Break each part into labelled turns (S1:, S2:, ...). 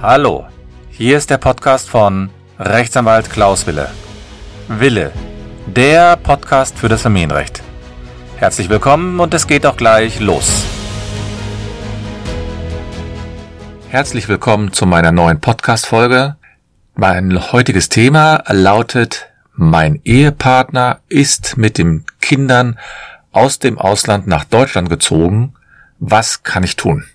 S1: Hallo, hier ist der Podcast von Rechtsanwalt Klaus Wille. Wille, der Podcast für das Familienrecht. Herzlich willkommen und es geht auch gleich los. Herzlich willkommen zu meiner neuen Podcast-Folge. Mein heutiges Thema lautet: Mein Ehepartner ist mit den Kindern aus dem Ausland nach Deutschland gezogen. Was kann ich tun?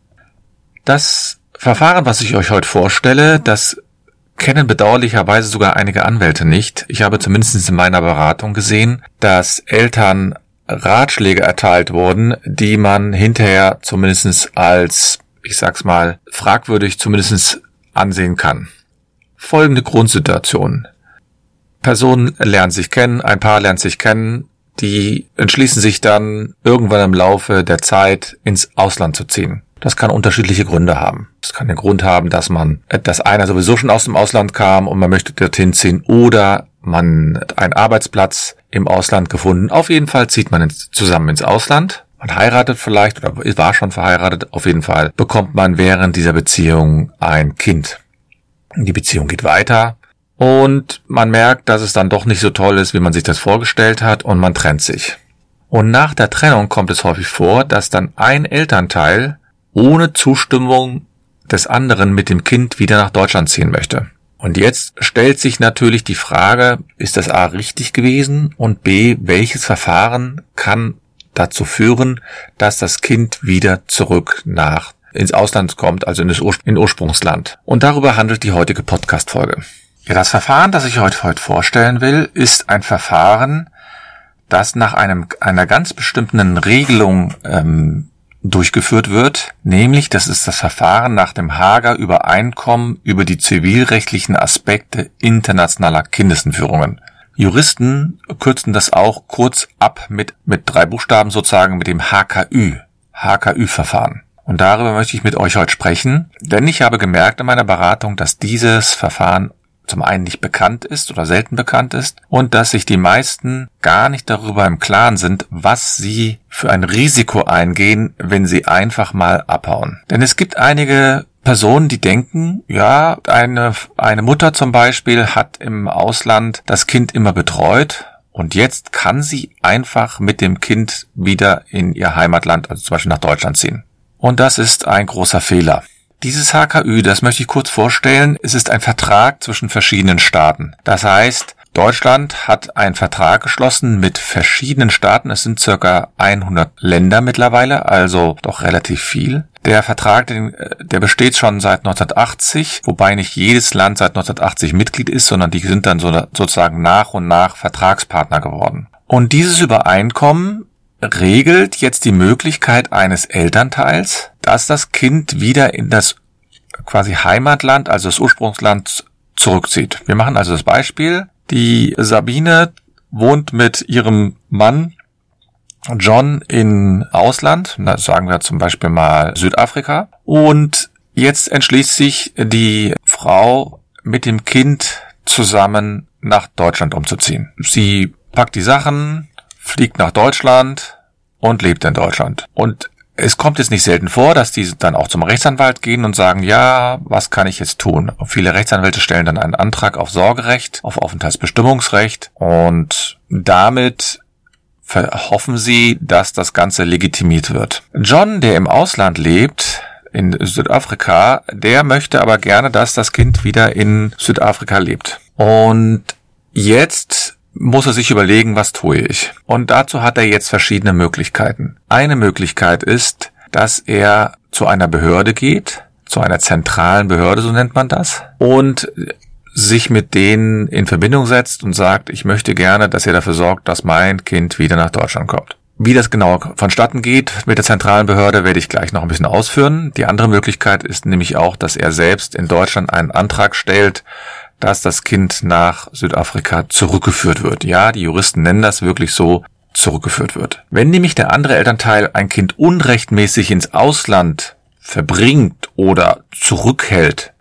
S1: Das Verfahren, was ich euch heute vorstelle, das kennen bedauerlicherweise sogar einige Anwälte nicht. Ich habe zumindest in meiner Beratung gesehen, dass Eltern Ratschläge erteilt wurden, die man hinterher zumindest als, ich sag's mal, fragwürdig zumindest ansehen kann. Folgende Grundsituation. Personen lernen sich kennen, ein Paar lernt sich kennen, die entschließen sich dann irgendwann im Laufe der Zeit ins Ausland zu ziehen. Das kann unterschiedliche Gründe haben. Es kann den Grund haben, dass einer sowieso schon aus dem Ausland kam und man möchte dorthin ziehen, oder man hat einen Arbeitsplatz im Ausland gefunden. Auf jeden Fall zieht man zusammen ins Ausland. Man heiratet vielleicht oder war schon verheiratet. Auf jeden Fall bekommt man während dieser Beziehung ein Kind. Die Beziehung geht weiter und man merkt, dass es dann doch nicht so toll ist, wie man sich das vorgestellt hat, und man trennt sich. Und nach der Trennung kommt es häufig vor, dass dann ein Elternteil ohne Zustimmung des anderen mit dem Kind wieder nach Deutschland ziehen möchte. Und jetzt stellt sich natürlich die Frage, ist das A richtig gewesen und B, welches Verfahren kann dazu führen, dass das Kind wieder zurück ins Ausland kommt, also in Ursprungsland. Und darüber handelt die heutige Podcast-Folge. Ja, das Verfahren, das ich heute vorstellen will, ist ein Verfahren, das nach einer ganz bestimmten Regelung durchgeführt wird, nämlich das ist das Verfahren nach dem Haager Übereinkommen über die zivilrechtlichen Aspekte internationaler Kindesentführungen. Juristen kürzen das auch kurz ab mit 3 Buchstaben sozusagen, mit dem HKÜ-Verfahren. Und darüber möchte ich mit euch heute sprechen, denn ich habe gemerkt in meiner Beratung, dass dieses Verfahren zum einen nicht bekannt ist oder selten bekannt ist und dass sich die meisten gar nicht darüber im Klaren sind, was sie für ein Risiko eingehen, wenn sie einfach mal abhauen. Denn es gibt einige Personen, die denken, ja, eine Mutter zum Beispiel hat im Ausland das Kind immer betreut und jetzt kann sie einfach mit dem Kind wieder in ihr Heimatland, also zum Beispiel nach Deutschland ziehen. Und das ist ein großer Fehler. Dieses HKÜ, das möchte ich kurz vorstellen, es ist ein Vertrag zwischen verschiedenen Staaten. Das heißt, Deutschland hat einen Vertrag geschlossen mit verschiedenen Staaten. Es sind circa 100 Länder mittlerweile, also doch relativ viel. Der Vertrag, der besteht schon seit 1980, wobei nicht jedes Land seit 1980 Mitglied ist, sondern die sind dann sozusagen nach und nach Vertragspartner geworden. Und dieses Übereinkommen regelt jetzt die Möglichkeit eines Elternteils, dass das Kind wieder in das quasi Heimatland, also das Ursprungsland, zurückzieht. Wir machen also das Beispiel. Die Sabine wohnt mit ihrem Mann John in Ausland, sagen wir zum Beispiel mal Südafrika, und jetzt entschließt sich die Frau mit dem Kind zusammen nach Deutschland umzuziehen. Sie packt die Sachen, fliegt nach Deutschland und lebt in Deutschland. Und es kommt jetzt nicht selten vor, dass die dann auch zum Rechtsanwalt gehen und sagen, ja, was kann ich jetzt tun? Und viele Rechtsanwälte stellen dann einen Antrag auf Sorgerecht, auf Aufenthaltsbestimmungsrecht, und damit hoffen sie, dass das Ganze legitimiert wird. John, der im Ausland lebt, in Südafrika, der möchte aber gerne, dass das Kind wieder in Südafrika lebt. Und jetzt muss er sich überlegen, was tue ich? Und dazu hat er jetzt verschiedene Möglichkeiten. Eine Möglichkeit ist, dass er zu einer Behörde geht, zu einer zentralen Behörde, so nennt man das, und sich mit denen in Verbindung setzt und sagt, ich möchte gerne, dass ihr dafür sorgt, dass mein Kind wieder nach Deutschland kommt. Wie das genau vonstatten geht mit der zentralen Behörde, werde ich gleich noch ein bisschen ausführen. Die andere Möglichkeit ist nämlich auch, dass er selbst in Deutschland einen Antrag stellt, dass das Kind nach Südafrika zurückgeführt wird. Ja, die Juristen nennen das wirklich so, zurückgeführt wird. Wenn nämlich der andere Elternteil ein Kind unrechtmäßig ins Ausland verbringt oder zurückhält,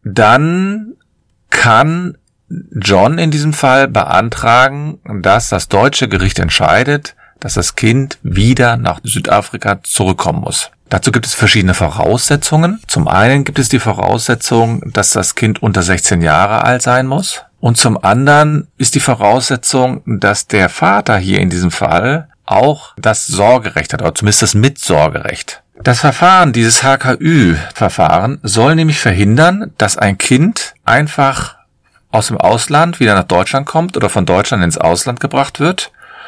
S1: dann kann John in diesem Fall beantragen, dass das deutsche Gericht entscheidet, dass das Kind wieder nach Südafrika zurückkommen muss. Dazu gibt es verschiedene Voraussetzungen. Zum einen gibt es die Voraussetzung, dass das Kind unter 16 Jahre alt sein muss. Und zum anderen ist die Voraussetzung, dass der Vater hier in diesem Fall auch das Sorgerecht hat, oder zumindest das Mitsorgerecht. Das Verfahren, dieses HKÜ-Verfahren, soll nämlich verhindern, dass ein Kind einfach aus dem Ausland wieder nach Deutschland kommt oder von Deutschland ins Ausland gebracht wird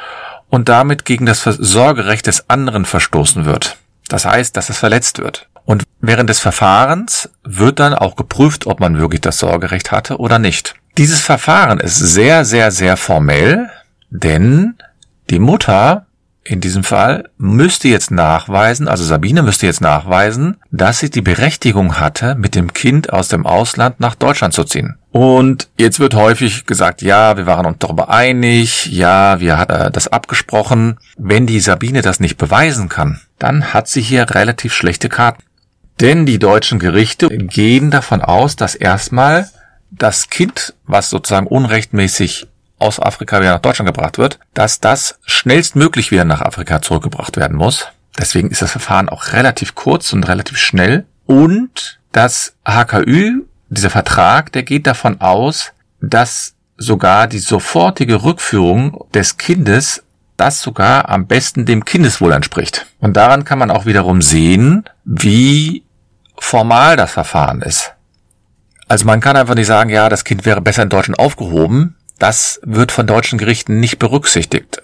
S1: und damit gegen das Sorgerecht des anderen verstoßen wird. Das heißt, dass es verletzt wird. Und während des Verfahrens wird dann auch geprüft, ob man wirklich das Sorgerecht hatte oder nicht. Dieses Verfahren ist sehr, sehr, sehr formell, denn die Mutter in diesem Fall müsste jetzt nachweisen, also Sabine müsste jetzt nachweisen, dass sie die Berechtigung hatte, mit dem Kind aus dem Ausland nach Deutschland zu ziehen. Und jetzt wird häufig gesagt, ja, wir waren uns darüber einig, ja, wir hatten das abgesprochen. Wenn die Sabine das nicht beweisen kann, dann hat sie hier relativ schlechte Karten. Denn die deutschen Gerichte gehen davon aus, dass erstmal das Kind, was sozusagen unrechtmäßig aus Afrika wieder nach Deutschland gebracht wird, dass das schnellstmöglich wieder nach Afrika zurückgebracht werden muss. Deswegen ist das Verfahren auch relativ kurz und relativ schnell. Und das HKÜ, dieser Vertrag, der geht davon aus, dass sogar die sofortige Rückführung des Kindes das sogar am besten dem Kindeswohl entspricht. Und daran kann man auch wiederum sehen, wie formal das Verfahren ist. Also man kann einfach nicht sagen, ja, das Kind wäre besser in Deutschland aufgehoben. Das wird von deutschen Gerichten nicht berücksichtigt.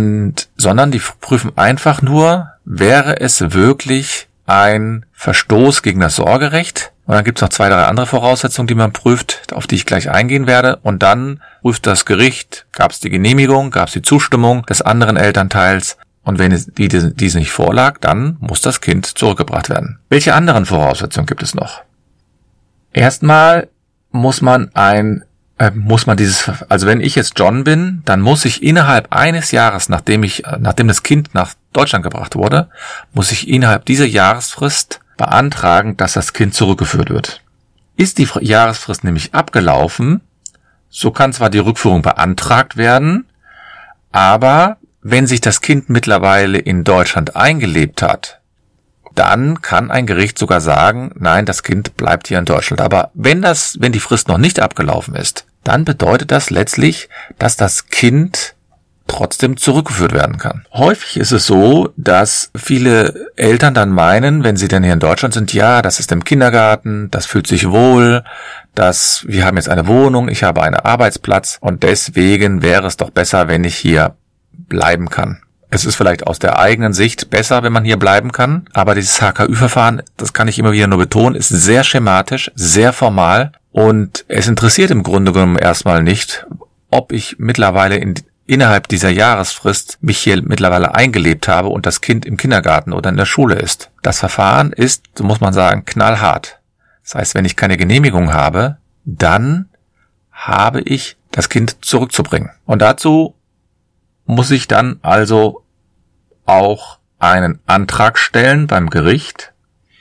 S1: Sondern die prüfen einfach nur, wäre es wirklich ein Verstoß gegen das Sorgerecht? Und dann gibt es noch 2, 3 andere Voraussetzungen, die man prüft, auf die ich gleich eingehen werde. Und dann prüft das Gericht, gab es die Genehmigung, gab es die Zustimmung des anderen Elternteils. Und wenn diese nicht vorlag, dann muss das Kind zurückgebracht werden. Welche anderen Voraussetzungen gibt es noch? Erstmal muss man also wenn ich jetzt John bin, dann muss ich innerhalb eines Jahres, nachdem das Kind nach Deutschland gebracht wurde, muss ich innerhalb dieser Jahresfrist beantragen, dass das Kind zurückgeführt wird. Ist die Jahresfrist nämlich abgelaufen, so kann zwar die Rückführung beantragt werden, aber wenn sich das Kind mittlerweile in Deutschland eingelebt hat, dann kann ein Gericht sogar sagen, nein, das Kind bleibt hier in Deutschland. Aber wenn die Frist noch nicht abgelaufen ist, dann bedeutet das letztlich, dass das Kind trotzdem zurückgeführt werden kann. Häufig ist es so, dass viele Eltern dann meinen, wenn sie dann hier in Deutschland sind, ja, das ist im Kindergarten, das fühlt sich wohl, wir haben jetzt eine Wohnung, ich habe einen Arbeitsplatz und deswegen wäre es doch besser, wenn ich hier bleiben kann. Es ist vielleicht aus der eigenen Sicht besser, wenn man hier bleiben kann, aber dieses HKÜ-Verfahren, das kann ich immer wieder nur betonen, ist sehr schematisch, sehr formal und es interessiert im Grunde genommen erstmal nicht, ob ich mittlerweile innerhalb dieser Jahresfrist mich hier mittlerweile eingelebt habe und das Kind im Kindergarten oder in der Schule ist. Das Verfahren ist, so muss man sagen, knallhart. Das heißt, wenn ich keine Genehmigung habe, dann habe ich das Kind zurückzubringen. Und dazu muss ich dann also auch einen Antrag stellen beim Gericht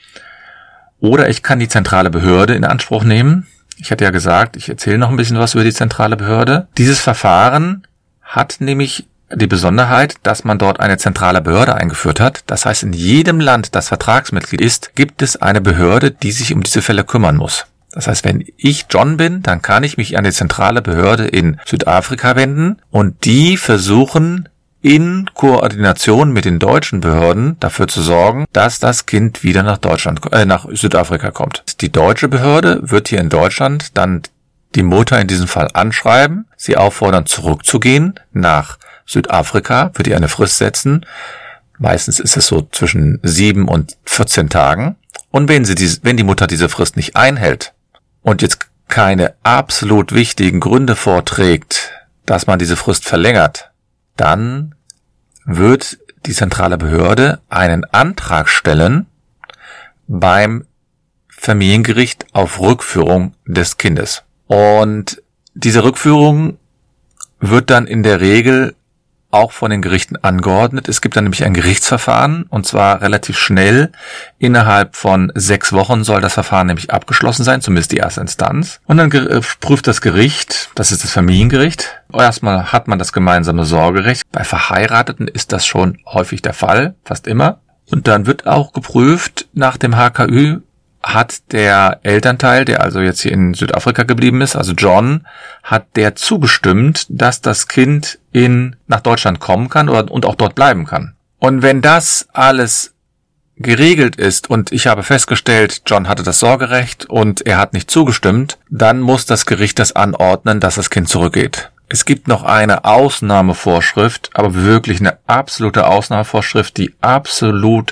S1: oder ich kann die zentrale Behörde in Anspruch nehmen. Ich hatte ja gesagt, ich erzähle noch ein bisschen was über die zentrale Behörde. Dieses Verfahren hat nämlich die Besonderheit, dass man dort eine zentrale Behörde eingeführt hat. Das heißt, in jedem Land, das Vertragsmitglied ist, gibt es eine Behörde, die sich um diese Fälle kümmern muss. Das heißt, wenn ich John bin, dann kann ich mich an die zentrale Behörde in Südafrika wenden und die versuchen in Koordination mit den deutschen Behörden dafür zu sorgen, dass das Kind wieder nach Südafrika kommt. Die deutsche Behörde wird hier in Deutschland dann die Mutter in diesem Fall anschreiben, sie auffordern, zurückzugehen nach Südafrika, wird ihr eine Frist setzen. Meistens ist es so zwischen 7 und 14 Tagen. Und wenn die Mutter diese Frist nicht einhält und jetzt keine absolut wichtigen Gründe vorträgt, dass man diese Frist verlängert, dann wird die zentrale Behörde einen Antrag stellen beim Familiengericht auf Rückführung des Kindes. Und diese Rückführung wird dann in der Regel auch von den Gerichten angeordnet. Es gibt dann nämlich ein Gerichtsverfahren und zwar relativ schnell. Innerhalb von 6 Wochen soll das Verfahren nämlich abgeschlossen sein, zumindest die erste Instanz. Und dann prüft das Gericht, das ist das Familiengericht. Erstmal hat man das gemeinsame Sorgerecht. Bei Verheirateten ist das schon häufig der Fall, fast immer. Und dann wird auch geprüft nach dem HKÜ, hat der Elternteil, der also jetzt hier in Südafrika geblieben ist, also John, hat der zugestimmt, dass das Kind nach Deutschland kommen kann und auch dort bleiben kann. Und wenn das alles geregelt ist und ich habe festgestellt, John hatte das Sorgerecht und er hat nicht zugestimmt, dann muss das Gericht das anordnen, dass das Kind zurückgeht. Es gibt noch eine Ausnahmevorschrift, aber wirklich eine absolute Ausnahmevorschrift, die absolut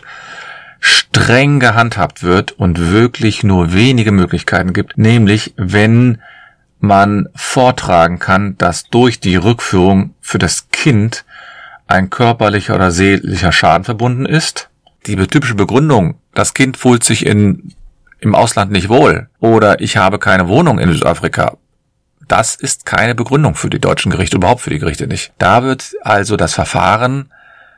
S1: streng gehandhabt wird und wirklich nur wenige Möglichkeiten gibt, nämlich wenn man vortragen kann, dass durch die Rückführung für das Kind ein körperlicher oder seelischer Schaden verbunden ist. Die typische Begründung, das Kind fühlt sich im Ausland nicht wohl oder ich habe keine Wohnung in Südafrika, das ist keine Begründung für die deutschen Gerichte, überhaupt für die Gerichte nicht. Da wird also das Verfahren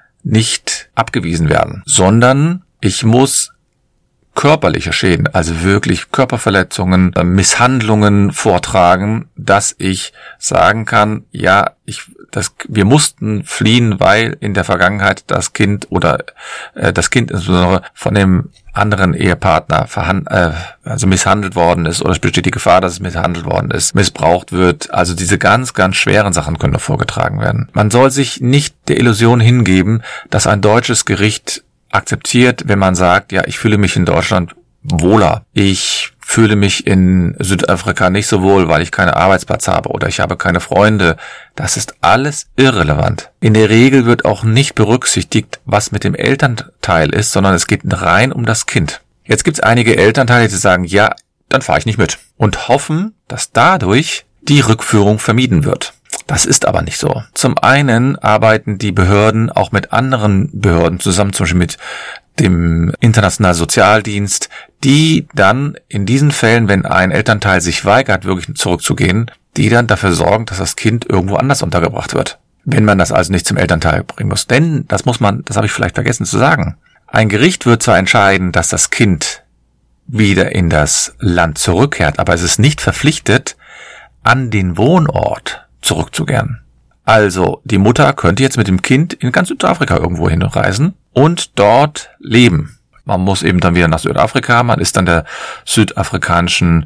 S1: nicht abgewiesen werden, sondern ich muss körperliche Schäden, also wirklich Körperverletzungen, Misshandlungen vortragen, dass ich sagen kann, ja, wir mussten fliehen, weil in der Vergangenheit das Kind insbesondere von dem anderen Ehepartner misshandelt worden ist oder es besteht die Gefahr, dass es misshandelt worden ist, missbraucht wird. Also diese ganz, ganz schweren Sachen können vorgetragen werden. Man soll sich nicht der Illusion hingeben, dass ein deutsches Gericht akzeptiert, wenn man sagt, ja, ich fühle mich in Deutschland wohler. Ich fühle mich in Südafrika nicht so wohl, weil ich keinen Arbeitsplatz habe oder ich habe keine Freunde. Das ist alles irrelevant. In der Regel wird auch nicht berücksichtigt, was mit dem Elternteil ist, sondern es geht rein um das Kind. Jetzt gibt es einige Elternteile, die sagen, ja, dann fahre ich nicht mit und hoffen, dass dadurch die Rückführung vermieden wird. Das ist aber nicht so. Zum einen arbeiten die Behörden auch mit anderen Behörden zusammen, zum Beispiel mit dem Internationalen Sozialdienst, die dann in diesen Fällen, wenn ein Elternteil sich weigert, wirklich zurückzugehen, die dann dafür sorgen, dass das Kind irgendwo anders untergebracht wird. Wenn man das also nicht zum Elternteil bringen muss. Denn, das habe ich vielleicht vergessen zu sagen, ein Gericht wird zwar entscheiden, dass das Kind wieder in das Land zurückkehrt, aber es ist nicht verpflichtet, an den Wohnort zurückzukehren. Also, die Mutter könnte jetzt mit dem Kind in ganz Südafrika irgendwo hinreisen und dort leben. Man muss eben dann wieder nach Südafrika, man ist dann den südafrikanischen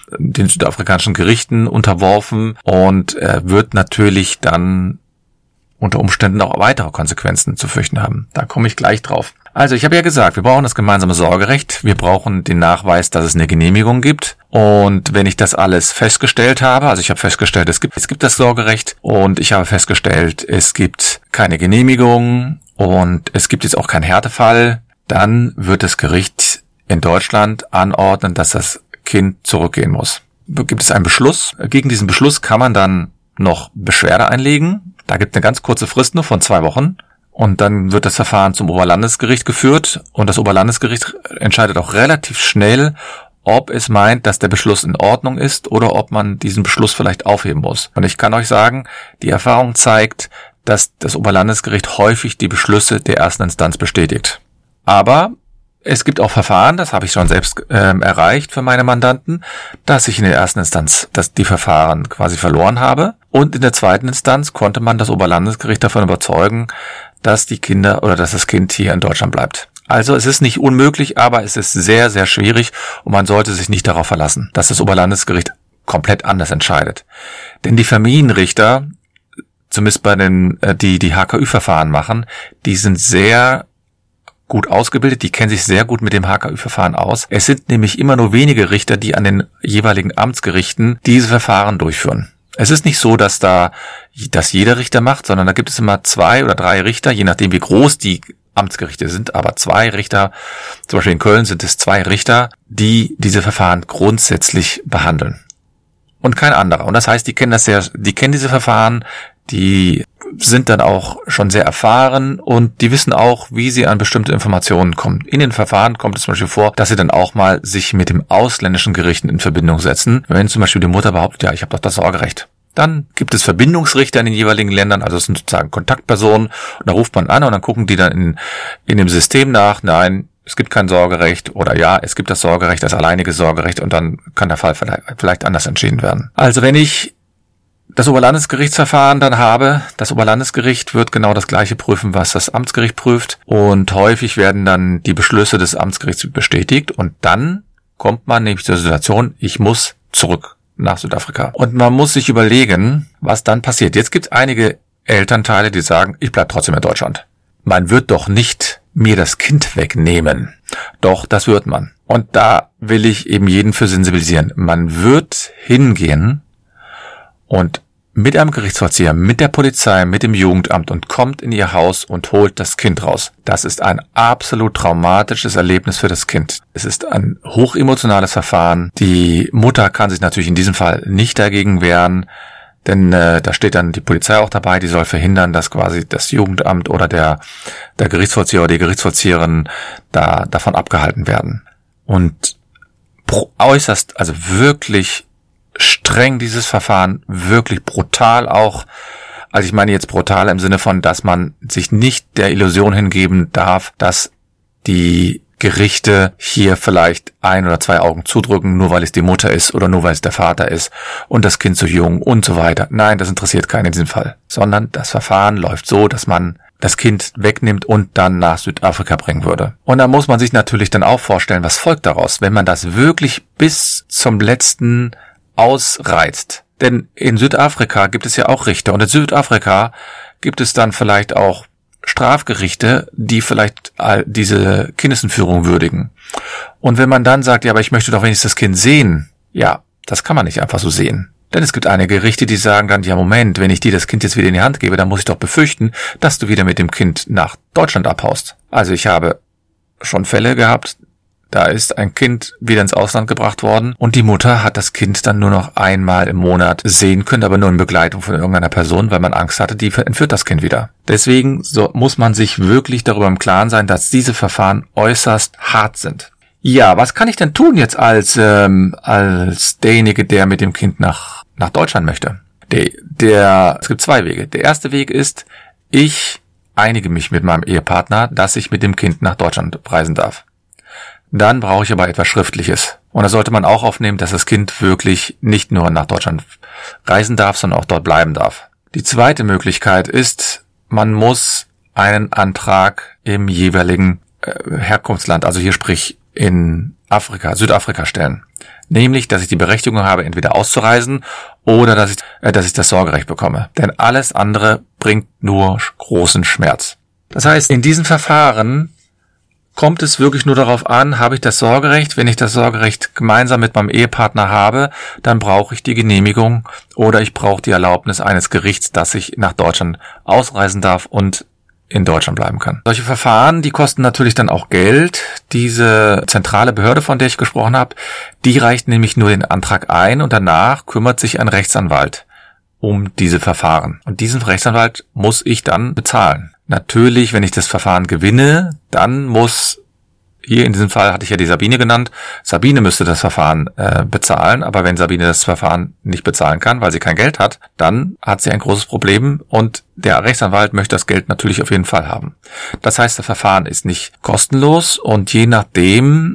S1: Gerichten unterworfen und wird natürlich dann unter Umständen auch weitere Konsequenzen zu fürchten haben. Da komme ich gleich drauf. Also ich habe ja gesagt, wir brauchen das gemeinsame Sorgerecht, wir brauchen den Nachweis, dass es eine Genehmigung gibt. Und wenn ich das alles festgestellt habe, also ich habe festgestellt, es gibt das Sorgerecht und ich habe festgestellt, es gibt keine Genehmigung und es gibt jetzt auch keinen Härtefall, dann wird das Gericht in Deutschland anordnen, dass das Kind zurückgehen muss. Gibt es einen Beschluss? Gegen diesen Beschluss kann man dann noch Beschwerde einlegen. Da gibt es eine ganz kurze Frist nur von 2 Wochen. Und dann wird das Verfahren zum Oberlandesgericht geführt. Und das Oberlandesgericht entscheidet auch relativ schnell, ob es meint, dass der Beschluss in Ordnung ist oder ob man diesen Beschluss vielleicht aufheben muss. Und ich kann euch sagen, die Erfahrung zeigt, dass das Oberlandesgericht häufig die Beschlüsse der ersten Instanz bestätigt. Aber es gibt auch Verfahren, das habe ich schon selbst erreicht für meine Mandanten, dass ich in der ersten Instanz die Verfahren quasi verloren habe. Und in der zweiten Instanz konnte man das Oberlandesgericht davon überzeugen, dass das Kind hier in Deutschland bleibt. Also es ist nicht unmöglich, aber es ist sehr, sehr schwierig und man sollte sich nicht darauf verlassen, dass das Oberlandesgericht komplett anders entscheidet. Denn die Familienrichter, zumindest bei die HKÜ-Verfahren machen, die sind sehr gut ausgebildet, die kennen sich sehr gut mit dem HKÜ-Verfahren aus. Es sind nämlich immer nur wenige Richter, die an den jeweiligen Amtsgerichten diese Verfahren durchführen. Es ist nicht so, dass jeder Richter macht, sondern da gibt es immer 2 oder 3 Richter, je nachdem wie groß die Amtsgerichte sind, aber 2 Richter, zum Beispiel in Köln sind es 2 Richter, die diese Verfahren grundsätzlich behandeln. Und kein anderer. Und das heißt, die kennen diese Verfahren, die sind dann auch schon sehr erfahren und die wissen auch, wie sie an bestimmte Informationen kommen. In den Verfahren kommt es zum Beispiel vor, dass sie dann auch mal sich mit dem ausländischen Gerichten in Verbindung setzen. Wenn zum Beispiel die Mutter behauptet, ja, ich habe doch das Sorgerecht. Dann gibt es Verbindungsrichter in den jeweiligen Ländern, also das sind sozusagen Kontaktpersonen. Und da ruft man an und dann gucken die dann in dem System nach, nein, es gibt kein Sorgerecht oder ja, es gibt das Sorgerecht, das alleinige Sorgerecht und dann kann der Fall vielleicht anders entschieden werden. Also wenn ich das Oberlandesgerichtsverfahren dann habe. Das Oberlandesgericht wird genau das Gleiche prüfen, was das Amtsgericht prüft. Und häufig werden dann die Beschlüsse des Amtsgerichts bestätigt. Und dann kommt man nämlich zur Situation, ich muss zurück nach Südafrika. Und man muss sich überlegen, was dann passiert. Jetzt gibt es einige Elternteile, die sagen, ich bleib trotzdem in Deutschland. Man wird doch nicht mir das Kind wegnehmen. Doch, das wird man. Und da will ich eben jeden für sensibilisieren. Man wird hingehen und mit einem Gerichtsvollzieher, mit der Polizei, mit dem Jugendamt und kommt in ihr Haus und holt das Kind raus. Das ist ein absolut traumatisches Erlebnis für das Kind. Es ist ein hochemotionales Verfahren. Die Mutter kann sich natürlich in diesem Fall nicht dagegen wehren, denn da steht dann die Polizei auch dabei, die soll verhindern, dass quasi das Jugendamt oder der Gerichtsvollzieher oder die Gerichtsvollzieherin davon abgehalten werden. Und äußerst, also wirklich streng dieses Verfahren, wirklich brutal auch. Also ich meine jetzt brutal im Sinne von, dass man sich nicht der Illusion hingeben darf, dass die Gerichte hier vielleicht 1 oder 2 Augen zudrücken, nur weil es die Mutter ist oder nur weil es der Vater ist und das Kind so jung und so weiter. Nein, das interessiert keinen in diesem Fall. Sondern das Verfahren läuft so, dass man das Kind wegnimmt und dann nach Südafrika bringen würde. Und da muss man sich natürlich dann auch vorstellen, was folgt daraus, wenn man das wirklich bis zum letzten ausreizt. Denn in Südafrika gibt es ja auch Richter und in Südafrika gibt es dann vielleicht auch Strafgerichte, die vielleicht diese Kindesentführung würdigen. Und wenn man dann sagt, ja, aber ich möchte doch wenigstens das Kind sehen, ja, das kann man nicht einfach so sehen. Denn es gibt einige Gerichte, die sagen dann, ja Moment, wenn ich dir das Kind jetzt wieder in die Hand gebe, dann muss ich doch befürchten, dass du wieder mit dem Kind nach Deutschland abhaust. Also ich habe schon Fälle gehabt, da ist ein Kind wieder ins Ausland gebracht worden und die Mutter hat das Kind dann nur noch einmal im Monat sehen können, aber nur in Begleitung von irgendeiner Person, weil man Angst hatte, die entführt das Kind wieder. Deswegen muss man sich wirklich darüber im Klaren sein, dass diese Verfahren äußerst hart sind. Ja, was kann ich denn tun jetzt als derjenige, der mit dem Kind nach Deutschland möchte? Es gibt 2 Wege. Der erste Weg ist, ich einige mich mit meinem Ehepartner, dass ich mit dem Kind nach Deutschland reisen darf. Dann brauche ich aber etwas Schriftliches. Und da sollte man auch aufnehmen, dass das Kind wirklich nicht nur nach Deutschland reisen darf, sondern auch dort bleiben darf. Die zweite Möglichkeit ist, man muss einen Antrag im jeweiligen Herkunftsland, also hier sprich in Südafrika stellen. Nämlich, dass ich die Berechtigung habe, entweder auszureisen oder dass ich das Sorgerecht bekomme. Denn alles andere bringt nur großen Schmerz. Das heißt, in diesen Verfahren kommt es wirklich nur darauf an, habe ich das Sorgerecht? Wenn ich das Sorgerecht gemeinsam mit meinem Ehepartner habe, dann brauche ich die Genehmigung oder ich brauche die Erlaubnis eines Gerichts, dass ich nach Deutschland ausreisen darf und in Deutschland bleiben kann. Solche Verfahren, die kosten natürlich dann auch Geld. Diese zentrale Behörde, von der ich gesprochen habe, die reicht nämlich nur den Antrag ein und danach kümmert sich ein Rechtsanwalt um diese Verfahren. Und diesen Rechtsanwalt muss ich dann bezahlen. Natürlich, wenn ich das Verfahren gewinne, dann muss, hier in diesem Fall hatte ich ja die Sabine genannt, Sabine müsste das Verfahren bezahlen, aber wenn Sabine das Verfahren nicht bezahlen kann, weil sie kein Geld hat, dann hat sie ein großes Problem und der Rechtsanwalt möchte das Geld natürlich auf jeden Fall haben. Das heißt, das Verfahren ist nicht kostenlos und je nachdem,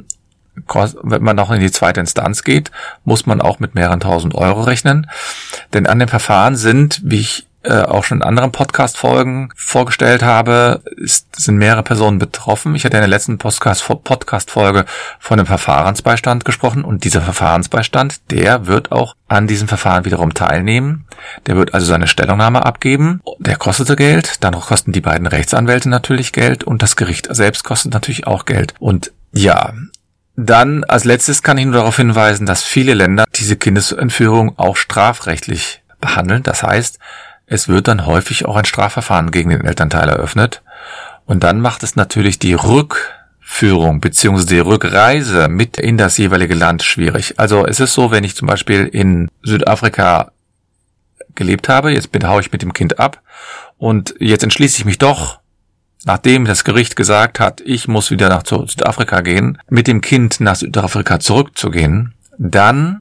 S1: wenn man noch in die zweite Instanz geht, muss man auch mit mehreren tausend Euro rechnen, denn an dem Verfahren sind, wie ich auch schon in anderen Podcast-Folgen vorgestellt habe, sind mehrere Personen betroffen. Ich hatte in der letzten Podcast-Folge von einem Verfahrensbeistand gesprochen und dieser Verfahrensbeistand, der wird auch an diesem Verfahren wiederum teilnehmen. Der wird also seine Stellungnahme abgeben. Der kostete Geld, dann kosten die beiden Rechtsanwälte natürlich Geld und das Gericht selbst kostet natürlich auch Geld. Und ja, dann als letztes kann ich nur darauf hinweisen, dass viele Länder diese Kindesentführung auch strafrechtlich behandeln. Das heißt, es wird dann häufig auch ein Strafverfahren gegen den Elternteil eröffnet. Und dann macht es natürlich die Rückführung bzw. die Rückreise mit in das jeweilige Land schwierig. Also es ist so, wenn ich zum Beispiel in Südafrika gelebt habe, jetzt haue ich mit dem Kind ab und jetzt entschließe ich mich doch, nachdem das Gericht gesagt hat, ich muss wieder nach Südafrika gehen, mit dem Kind nach Südafrika zurückzugehen, dann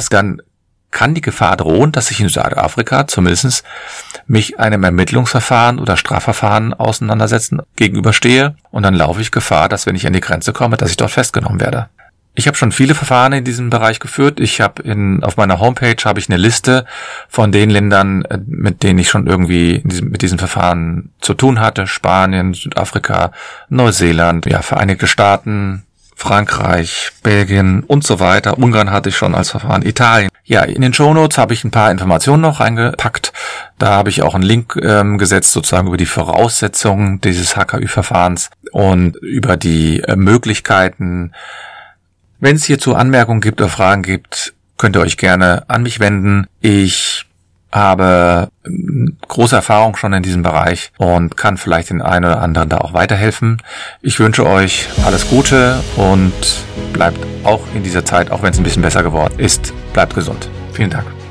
S1: kann die Gefahr drohen, dass ich in Südafrika zumindest mich einem Ermittlungsverfahren oder Strafverfahren gegenüberstehe und dann laufe ich Gefahr, dass wenn ich an die Grenze komme, dass ich dort festgenommen werde. Ich habe schon viele Verfahren in diesem Bereich geführt. Auf meiner Homepage habe ich eine Liste von den Ländern, mit denen ich schon irgendwie mit diesen Verfahren zu tun hatte. Spanien, Südafrika, Neuseeland, ja, Vereinigte Staaten, Frankreich, Belgien und so weiter. Ungarn hatte ich schon als Verfahren, Italien. Ja, in den Shownotes habe ich ein paar Informationen noch reingepackt. Da habe ich auch einen Link gesetzt, sozusagen über die Voraussetzungen dieses HKÜ-Verfahrens und über die Möglichkeiten. Wenn es hierzu Anmerkungen gibt oder Fragen gibt, könnt ihr euch gerne an mich wenden. Ich habe große Erfahrung schon in diesem Bereich und kann vielleicht den einen oder anderen da auch weiterhelfen. Ich wünsche euch alles Gute und bleibt auch in dieser Zeit, auch wenn es ein bisschen besser geworden ist, bleibt gesund. Vielen Dank.